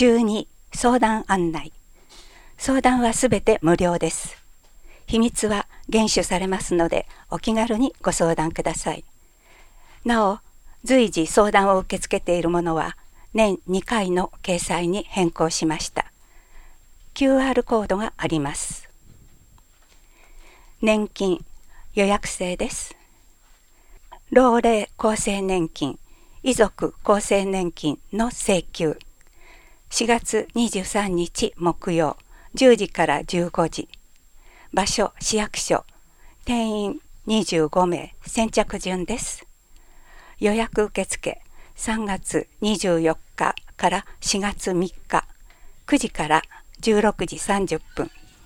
12相談案内。相談はすべて無料です。秘密は厳守されますので、お気軽にご相談ください。なお、随時相談を受け付けているものは年2回の掲載に変更しました。QR コードがあります。年金予約制です。老齢厚生年金、遺族厚生年金の請求。4月23日木曜10時から15時。場所市役所。定員25名、先着順です。予約受付3月24日から4月3日9時から16時30分。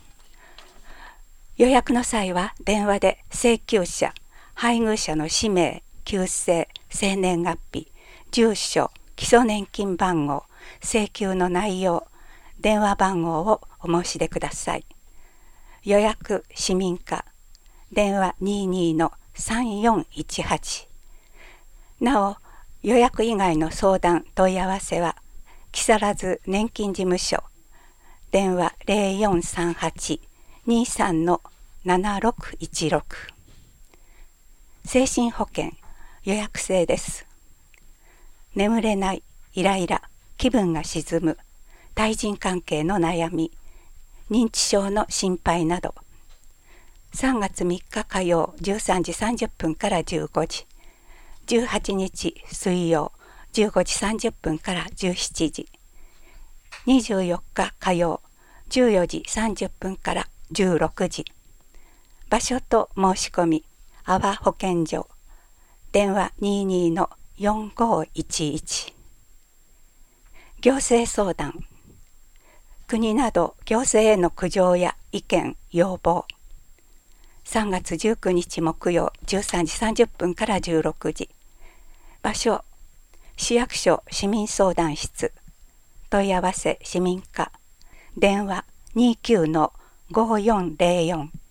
予約の際は電話で請求者、配偶者の氏名、旧姓、生年月日、住所、基礎年金番号、請求の内容、電話番号をお申し出ください。予約市民課、電話22-3418。なお、予約以外の相談問い合わせは木更津年金事務所、電話0438-23-7616。精神保険予約制です。眠れない、イライラ、気分が沈む、対人関係の悩み、認知症の心配など。3月3日火曜13時30分から15時。18日水曜15時30分から17時。24日火曜14時30分から16時。場所と申し込み、阿波保健所。電話22-4511。行政相談。国など行政への苦情や意見、要望。3月19日木曜13時30分から16時。場所、市役所市民相談室。問い合わせ市民課。電話29-5404。